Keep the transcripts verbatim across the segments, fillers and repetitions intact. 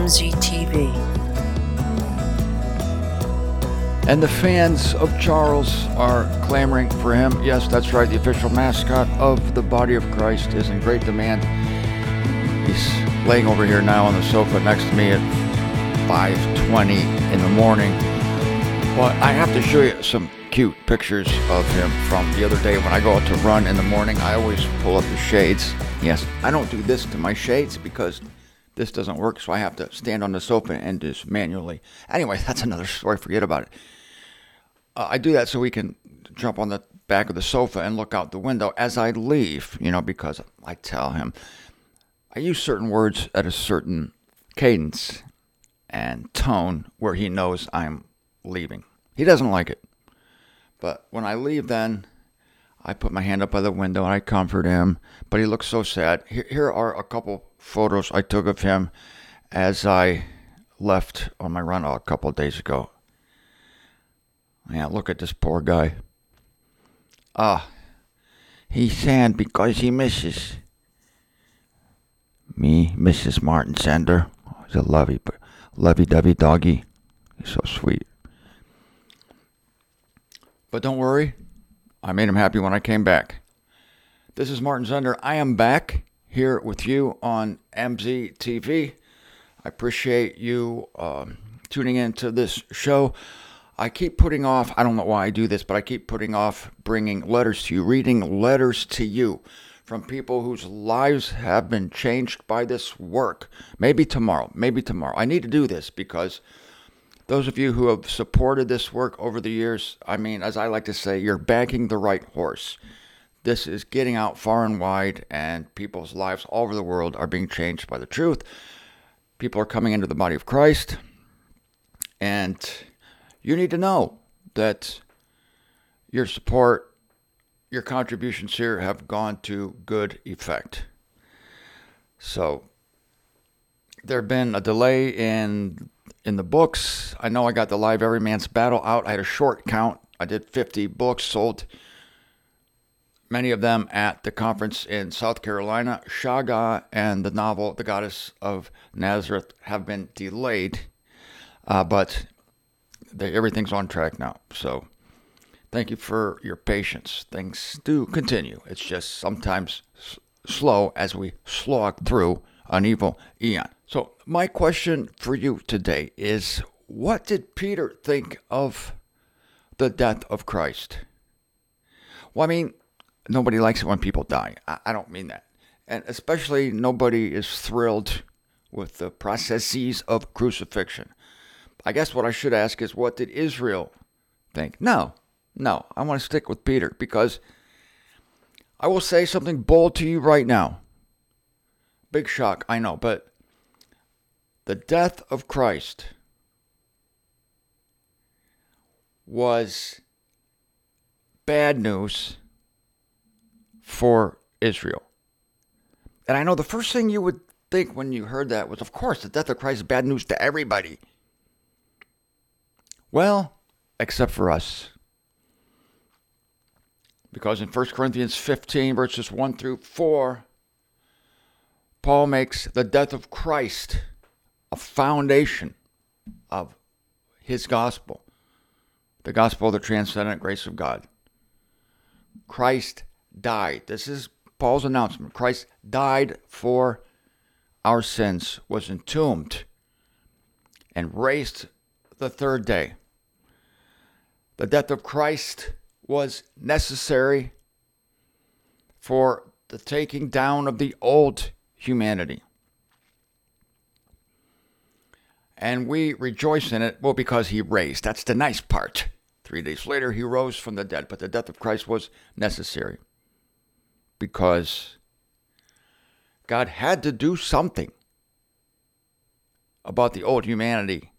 Z T V. And the fans of Charles are clamoring for him. Yes, that's right. The official mascot of the Body of Christ is in great demand. He's laying over here now on the sofa next to me at five twenty in the morning. But I have to show you some cute pictures of him from the other day when I go out to run in the morning. I always pull up the shades. Yes, I don't do this to my shades because this doesn't work, so I have to stand on the sofa and just manually. Anyway, that's another story. Forget about it. Uh, I do that so we can jump on the back of the sofa and look out the window as I leave, you know, because I tell him I use certain words at a certain cadence and tone where he knows I'm leaving. He doesn't like it. But when I leave then, I put my hand up by the window and I comfort him. But he looks so sad. Here, here are a couple photos I took of him as I left on my run a couple of days ago. Yeah, look at this poor guy. Ah, he's sad because he misses me, Missus Martin Sender. He's a lovey, lovey-dovey doggy. He's so sweet. But don't worry, I made him happy when I came back. This is Martin Zender. I am back here with you on M Z T V. I appreciate you um, tuning into this show. I keep putting off, I don't know why I do this, but I keep putting off bringing letters to you, reading letters to you from people whose lives have been changed by this work. Maybe tomorrow, maybe tomorrow. I need to do this because those of you who have supported this work over the years, I mean, as I like to say, you're backing the right horse. This is getting out far and wide, and people's lives all over the world are being changed by the truth. People are coming into the body of Christ, and you need to know that your support, your contributions here have gone to good effect. So there have been a delay in in the books. I know I got the Live Every Man's Battle out. I had a short count. I did fifty books, sold many of them at the conference in South Carolina. Shaga and the novel The Goddess of Nazareth have been delayed, uh, but they, everything's on track now. So thank you for your patience. Things do continue. It's just sometimes s- slow as we slog through an evil eon. So my question for you today is, what did Peter think of the death of Christ? Well, I mean, nobody likes it when people die. I, I don't mean that. And especially nobody is thrilled with the processes of crucifixion. I guess what I should ask is, what did Israel think? No, no, I want to stick with Peter because I will say something bold to you right now. Big shock, I know, but the death of Christ was bad news for Israel. And I know the first thing you would think when you heard that was, of course, the death of Christ is bad news to everybody. Well, except for us. Because in First Corinthians fifteen, verses one through four, Paul makes the death of Christ a foundation of his gospel, the gospel of the transcendent grace of God. Christ died. This is Paul's announcement. Christ died for our sins, was entombed, and raised the third day. The death of Christ was necessary for the taking down of the old humanity. And we rejoice in it, well, because he raised. That's the nice part. Three days later, he rose from the dead. But the death of Christ was necessary because God had to do something about the old humanity.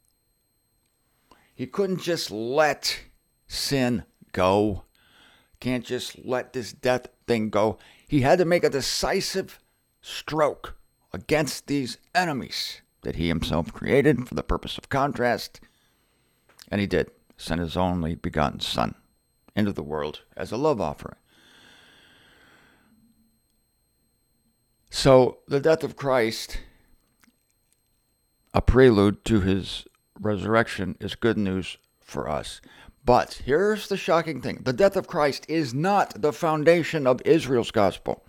He couldn't just let sin go. Can't just let this death thing go. He had to make a decisive stroke against these enemies that he himself created for the purpose of contrast. And he did. Sent his only begotten Son into the world as a love offering. So the death of Christ a prelude to his resurrection is good news for us. But here's the shocking thing. The death of Christ is not the foundation of Israel's gospel.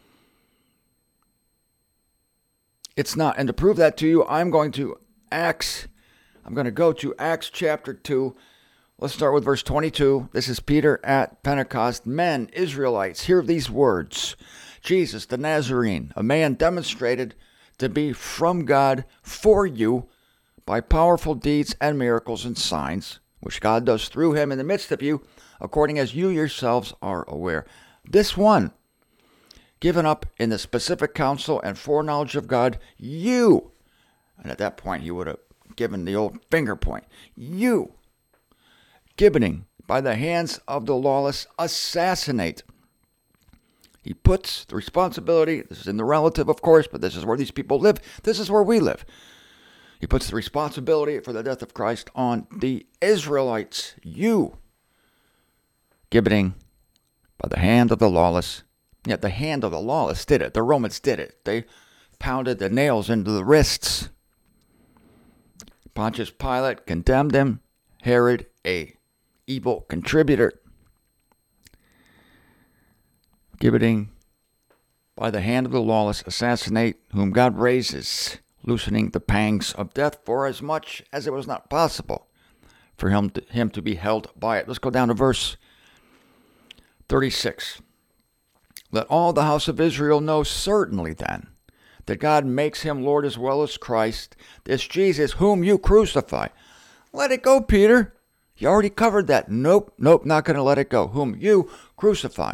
It's not. And to prove that to you, I'm going to Acts. I'm going to go to Acts chapter two. Let's start with verse twenty-two. This is Peter at Pentecost. Men, Israelites, hear these words. Jesus, the Nazarene, a man demonstrated to be from God for you by powerful deeds and miracles and signs, which God does through him in the midst of you, according as you yourselves are aware. This one, given up in the specific counsel and foreknowledge of God, you, and at that point he would have given the old finger point, you, gibbeting by the hands of the lawless, assassinate. He puts the responsibility, this is in the relative, of course, but this is where these people live. This is where we live. He puts the responsibility for the death of Christ on the Israelites. You, gibbeting by the hand of the lawless. Yet the hand of the lawless did it. The Romans did it. They pounded the nails into the wrists. Pontius Pilate condemned him. Herod, a evil contributor, gibbeting by the hand of the lawless, assassinate whom God raises, loosening the pangs of death for as much as it was not possible for him to, him to be held by it. Let's go down to verse thirty-six. Let all the house of Israel know certainly then that God makes him Lord as well as Christ, this Jesus whom you crucify. Let it go, Peter. You already covered that. Nope, nope, not going to let it go. Whom you crucify.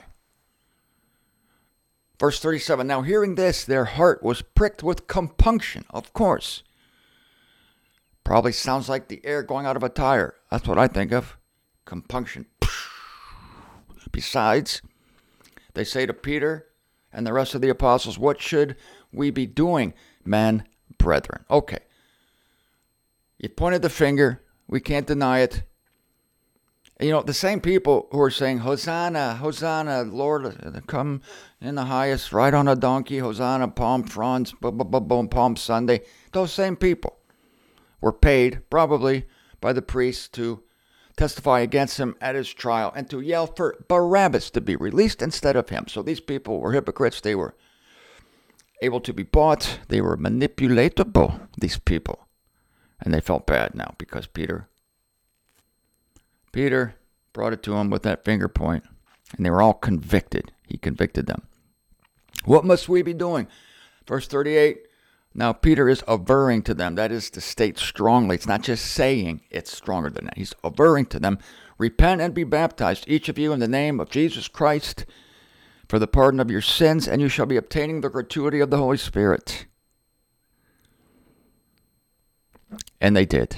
Verse thirty-seven, now hearing this, their heart was pricked with compunction, of course. Probably sounds like the air going out of a tire. That's what I think of. Compunction. Besides, they say to Peter and the rest of the apostles, what should we be doing, men, brethren? Okay. You pointed the finger. We can't deny it. You know, the same people who are saying, Hosanna, Hosanna, Lord, come in the highest, ride on a donkey, Hosanna, Palm Fronds, boom, boom, boom, boom, Palm Sunday. Those same people were paid, probably by the priests, to testify against him at his trial and to yell for Barabbas to be released instead of him. So these people were hypocrites. They were able to be bought. They were manipulatable, these people. And they felt bad now because Peter... Peter brought it to him with that finger point, and they were all convicted. He convicted them. What must we be doing? Verse thirty-eight, now Peter is averring to them. That is to state strongly. It's not just saying, it's stronger than that. He's averring to them, repent and be baptized, each of you in the name of Jesus Christ, for the pardon of your sins, and you shall be obtaining the gratuity of the Holy Spirit. And they did.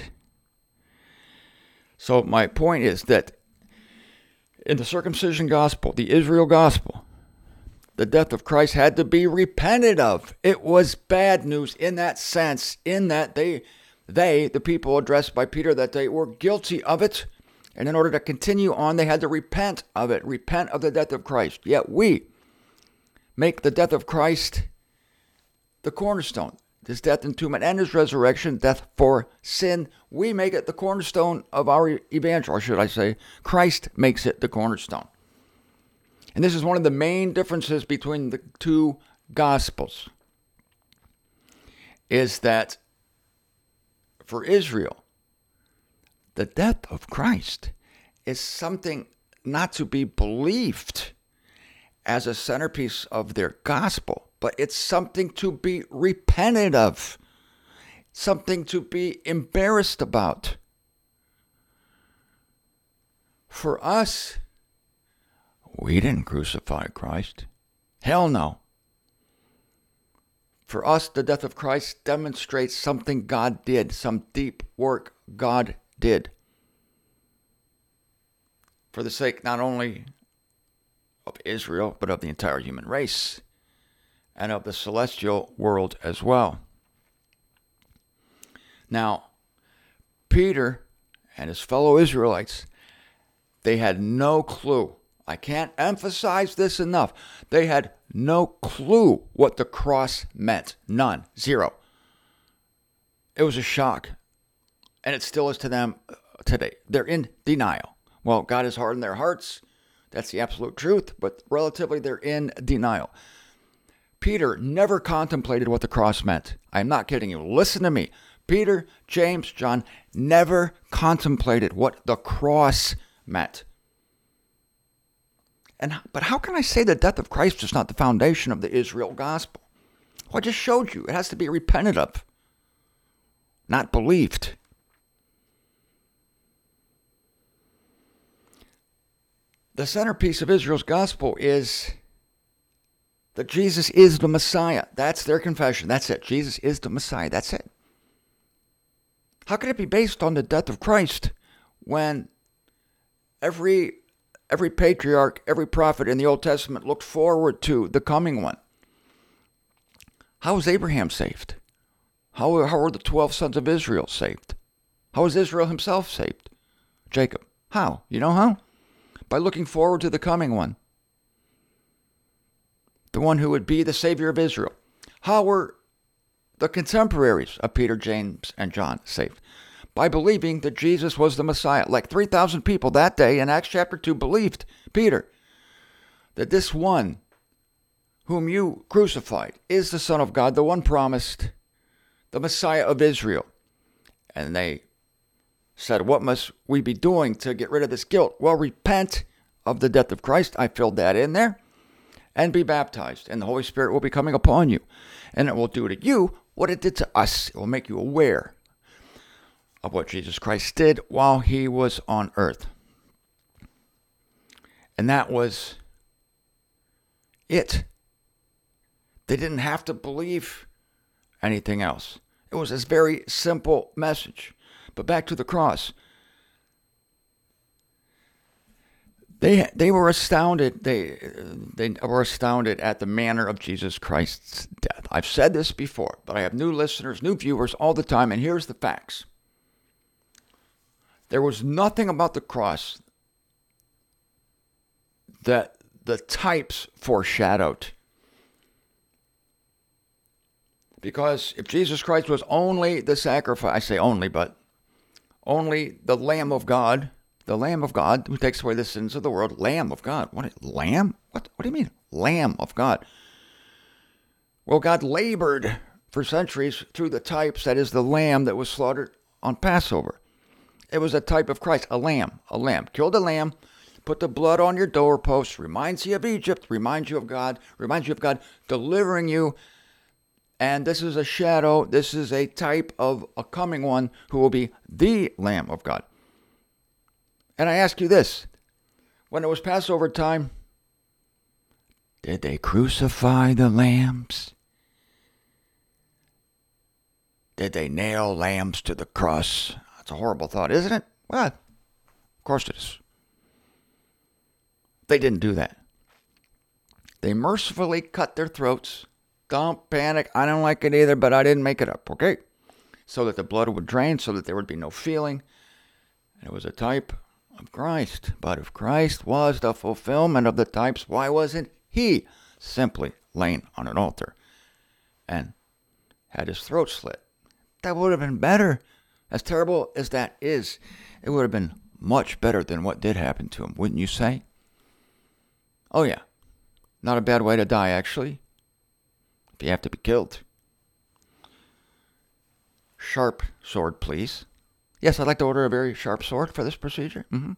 So my point is that in the circumcision gospel, the Israel gospel, the death of Christ had to be repented of. It was bad news in that sense, in that they, they, the people addressed by Peter, that they were guilty of it. And in order to continue on, they had to repent of it, repent of the death of Christ. Yet we make the death of Christ the cornerstone. His death, entombment, and his resurrection, death for sin, we make it the cornerstone of our evangel, or should I say, Christ makes it the cornerstone. And this is one of the main differences between the two gospels, is that for Israel, the death of Christ is something not to be believed as a centerpiece of their gospel, but it's something to be repented of, something to be embarrassed about. For us, we didn't crucify Christ. Hell no. For us, the death of Christ demonstrates something God did, some deep work God did. For the sake not only of Israel, but of the entire human race, and of the celestial world as well. Now, Peter and his fellow Israelites, they had no clue. I can't emphasize this enough. They had no clue what the cross meant. None. Zero. It was a shock. And it still is to them today. They're in denial. Well, God has hardened their hearts. That's the absolute truth. But relatively, they're in denial. Peter never contemplated what the cross meant. I'm not kidding you. Listen to me. Peter, James, John never contemplated what the cross meant. And but how can I say the death of Christ is not the foundation of the Israel gospel? Well, I just showed you. It has to be repented of, not believed. The centerpiece of Israel's gospel is that Jesus is the Messiah. That's their confession. That's it. Jesus is the Messiah. That's it. How can it be based on the death of Christ when every every patriarch, every prophet in the Old Testament looked forward to the coming one? How was Abraham saved? How, how were the twelve sons of Israel saved? How was Israel himself saved? Jacob. How? You know how? By looking forward to the coming one. The one who would be the Savior of Israel. How were the contemporaries of Peter, James, and John saved? By believing that Jesus was the Messiah. Like three thousand people that day in Acts chapter two believed, Peter, that this one whom you crucified is the Son of God, the one promised, the Messiah of Israel. And they said, what must we be doing to get rid of this guilt? Well, repent of the death of Christ. I filled that in there. And be baptized. And the Holy Spirit will be coming upon you. And it will do to you what it did to us. It will make you aware of what Jesus Christ did while he was on earth. And that was it. They didn't have to believe anything else. It was this very simple message. But back to the cross. They they were astounded. They they were astounded at the manner of Jesus Christ's death. I've said this before, but I have new listeners, new viewers all the time, and here's the facts. There was nothing about the cross that the types foreshadowed. Because if Jesus Christ was only the sacrifice, I say only, but only the Lamb of God, the Lamb of God who takes away the sins of the world, Lamb of God. What, Lamb? What, what do you mean, Lamb of God? Well, God labored for centuries through the types, that is the lamb that was slaughtered on Passover. It was a type of Christ, a lamb, a lamb. Killed a lamb, put the blood on your doorpost, reminds you of Egypt, reminds you of God, reminds you of God delivering you. And this is a shadow, this is a type of a coming one who will be the Lamb of God. And I ask you this, when it was Passover time, did they crucify the lambs? Did they nail lambs to the cross? That's a horrible thought, isn't it? Well, of course it is. They didn't do that. They mercifully cut their throats. Don't panic. I don't like it either, but I didn't make it up, okay? So that the blood would drain, so that there would be no feeling. It was a type of Christ. But if Christ was the fulfillment of the types, why wasn't he simply laying on an altar and had his throat slit? That would have been better. As terrible as that is, it would have been much better than what did happen to him, wouldn't you say? Oh yeah. Not a bad way to die, actually. If you have to be killed. Sharp sword, please. Yes, I'd like to order a very sharp sword for this procedure. Mm-hmm.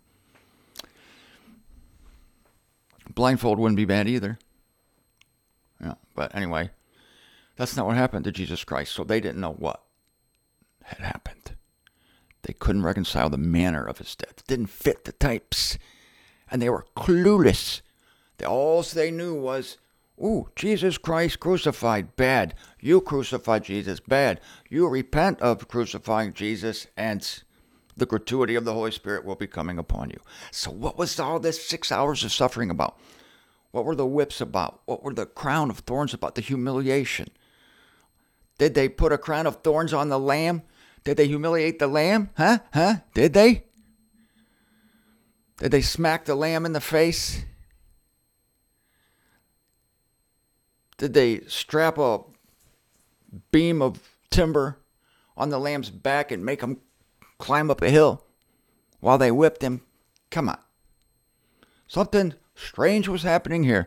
Blindfold wouldn't be bad either. Yeah, but anyway, that's not what happened to Jesus Christ. So they didn't know what had happened. They couldn't reconcile the manner of his death. It didn't fit the types. And they were clueless. They, all they knew was, ooh, Jesus Christ crucified, bad. You crucified Jesus, bad. You repent of crucifying Jesus, and the gratuity of the Holy Spirit will be coming upon you. So what was all this six hours of suffering about? What were the whips about? What were the crown of thorns about? The humiliation. Did they put a crown of thorns on the lamb? Did they humiliate the lamb? Huh? Huh? Did they? Did they smack the lamb in the face? Did they strap a beam of timber on the lamb's back and make him climb up a hill while they whipped him. Come on. Something strange was happening here.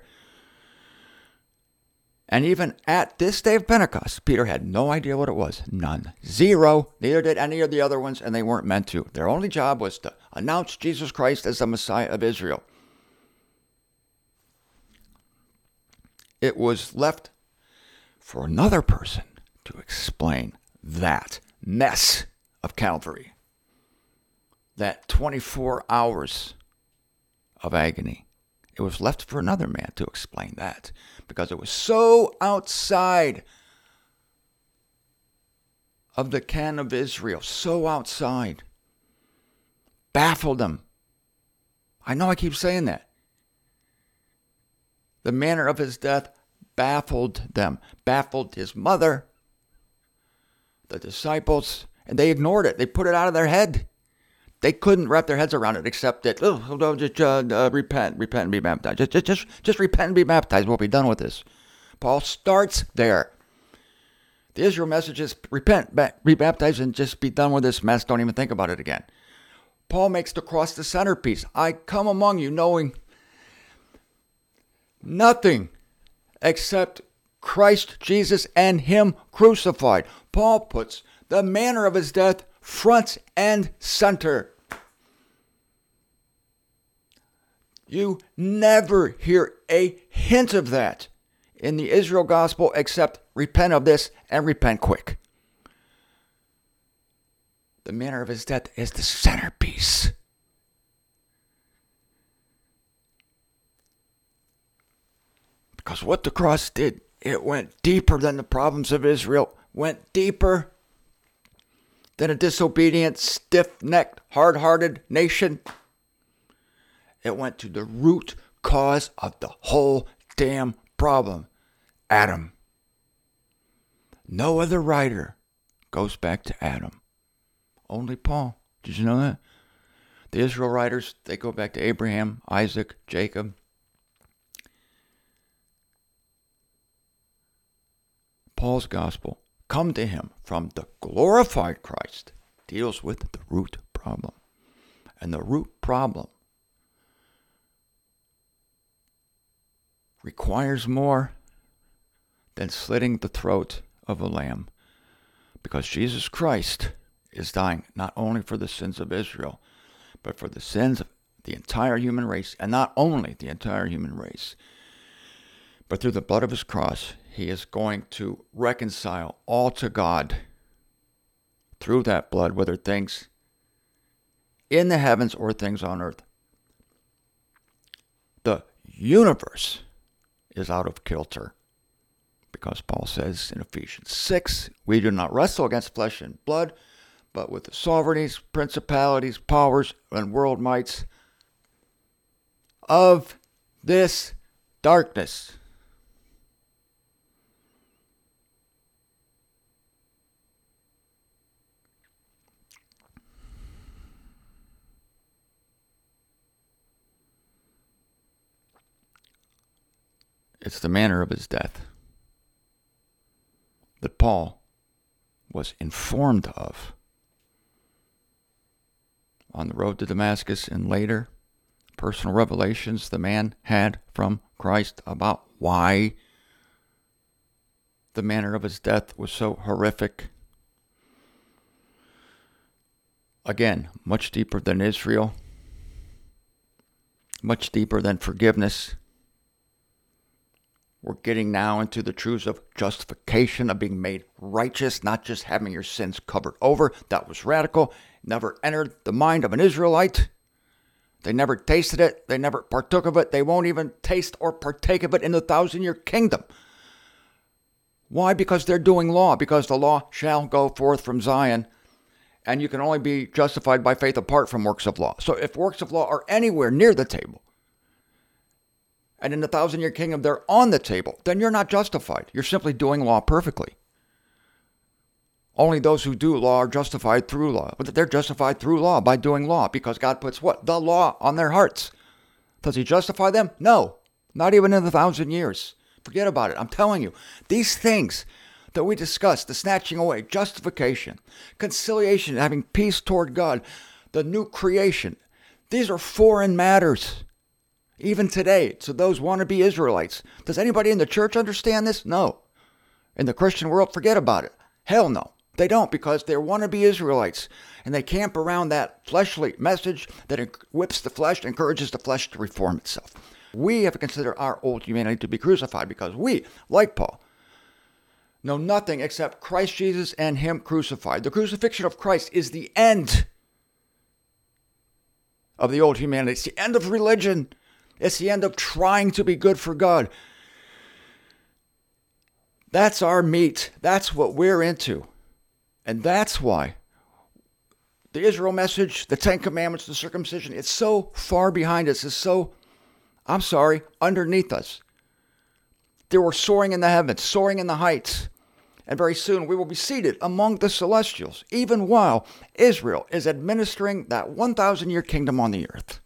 And even at this day of Pentecost, Peter had no idea what it was. None. Zero. Neither did any of the other ones, and they weren't meant to. Their only job was to announce Jesus Christ as the Messiah of Israel. It was left for another person to explain that mess of Calvary. That twenty-four hours of agony. It was left for another man to explain that, because it was so outside of the ken of Israel, so outside. Baffled them. I know I keep saying that. The manner of his death baffled them, baffled his mother, the disciples, and they ignored it. They put it out of their head. They couldn't wrap their heads around it, except that, oh, no, just uh, uh, repent, repent and be baptized. Just, just, just, just repent and be baptized. We'll be done with this. Paul starts there. The Israel message is repent, be baptized, and just be done with this mess. Don't even think about it again. Paul makes the cross the centerpiece. I come among you knowing nothing except Christ Jesus and him crucified. Paul puts the manner of his death front and center. You never hear a hint of that in the Israel gospel except repent of this and repent quick. The manner of his death is the centerpiece. Because what the cross did, it went deeper than the problems of Israel, went deeper than a disobedient, stiff-necked, hard-hearted nation. It went to the root cause of the whole damn problem, Adam. No other writer goes back to Adam. Only Paul. Did you know that? The Israel writers, they go back to Abraham, Isaac, Jacob. Paul's gospel, come to him from the glorified Christ, deals with the root problem. And the root problem requires more than slitting the throat of a lamb, because Jesus Christ is dying not only for the sins of Israel, but for the sins of the entire human race, and not only the entire human race, but through the blood of his cross, he is going to reconcile all to God through that blood, whether things in the heavens or things on earth. The universe is out of kilter, because Paul says in Ephesians six, we do not wrestle against flesh and blood, but with the sovereignties, principalities, powers, and world mights of this darkness. It's the manner of his death that Paul was informed of on the road to Damascus, and later personal revelations the man had from Christ about why the manner of his death was so horrific. Again, much deeper than Israel, much deeper than forgiveness. We're getting now into the truths of justification, of being made righteous, not just having your sins covered over. That was radical. Never entered the mind of an Israelite. They never tasted it. They never partook of it. They won't even taste or partake of it in the thousand-year kingdom. Why? Because they're doing law. Because the law shall go forth from Zion. And you can only be justified by faith apart from works of law. So if works of law are anywhere near the table, and in the thousand-year kingdom they're on the table, then you're not justified. You're simply doing law perfectly. Only those who do law are justified through law. But they're justified through law by doing law, because God puts what? The law on their hearts. Does he justify them? No. Not even in the thousand years. Forget about it. I'm telling you, these things that we discussed, the snatching away, justification, conciliation, having peace toward God, the new creation, these are foreign matters. Even today, to those wannabe Israelites. Does anybody in the church understand this? No. In the Christian world, forget about it. Hell no. They don't, because they're wannabe Israelites. And they camp around that fleshly message that whips the flesh, encourages the flesh to reform itself. We have to consider our old humanity to be crucified because we, like Paul, know nothing except Christ Jesus and Him crucified. The crucifixion of Christ is the end of the old humanity. It's the end of religion. It's the end of trying to be good for God. That's our meat. That's what we're into. And that's why the Israel message, the Ten Commandments, the circumcision, it's so far behind us. It's so, I'm sorry, underneath us. They were soaring in the heavens, soaring in the heights. And very soon we will be seated among the celestials, even while Israel is administering that one thousand year kingdom on the earth.